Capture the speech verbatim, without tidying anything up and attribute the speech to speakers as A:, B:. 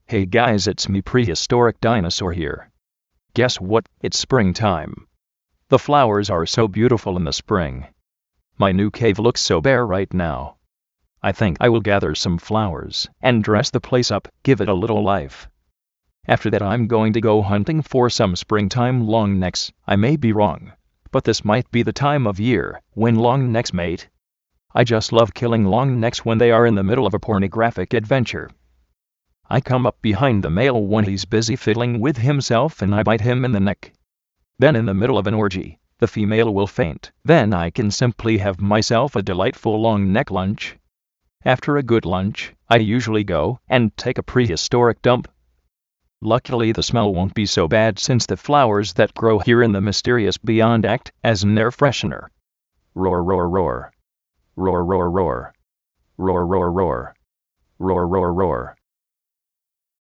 A: Hey guys, it's me, Prehistoric Dinosaur here. Guess what? It's springtime. The flowers are so beautiful in the spring. My new cave looks so bare right now. I think I will gather some flowers and dress the place up, give it a little life. After that I'm going to go hunting for some springtime longnecks. I may be wrong, but this might be the time of year when longnecks mate. I just love killing longnecks when they are in the middle of a pornographic adventure. I come up behind the male when he's busy fiddling with himself and I bite him in the neck. Then in the middle of an orgy, the female will faint. Then I can simply have myself a delightful long neck lunch. After a good lunch, I usually go and take a prehistoric dump. Luckily the smell won't be so bad since the flowers that grow here in the mysterious beyond act as an air freshener. Roar roar roar. Roar roar roar. Roar roar roar. Roar roar roar.